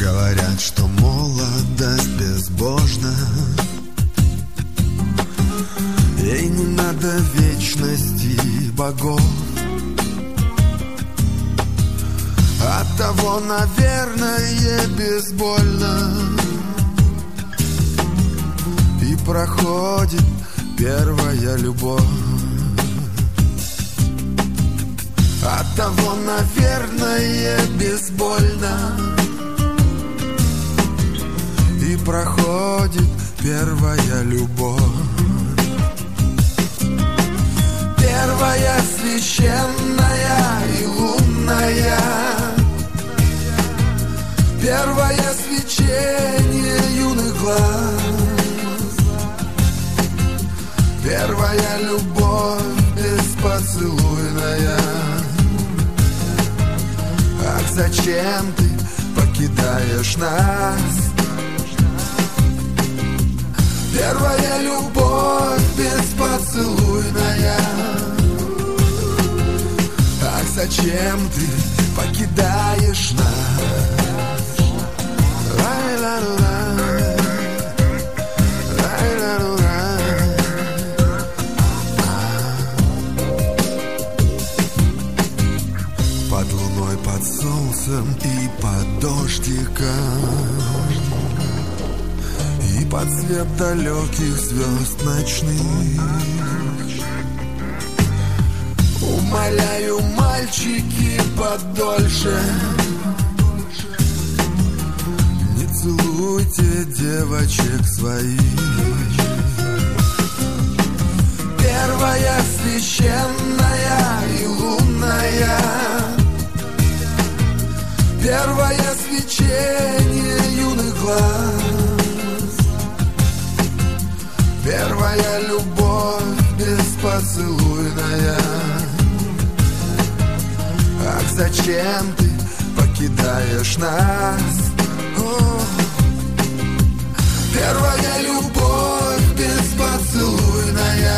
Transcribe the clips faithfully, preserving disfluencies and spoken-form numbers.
Говорят, что молодость безбожна, ей не надо вечности богов. Оттого, наверное, безбольно и проходит первая любовь. Оттого, наверное, безбольно и проходит первая любовь. Первая священная и лунная, первое свечение юных глаз, первая любовь беспоцелуйная. Ах, зачем ты покидаешь нас? Первая любовь беспоцелуйная. Ах, зачем ты покидаешь нас? Лай-ла-ла-лай, лай-ла-ла-лай. Под луной, под солнцем и под дождиком, и под свет далеких звезд ночных. Умоляю, мальчики, подольше не целуйте девочек своих. Первая священная и лунная, первое свечение юных глаз, первая любовь беспоцелуйная. Ах, зачем ты покидаешь нас? О, первая любовь беспоцелуйная.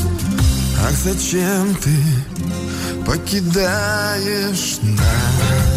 Ах, зачем ты покидаешь нас?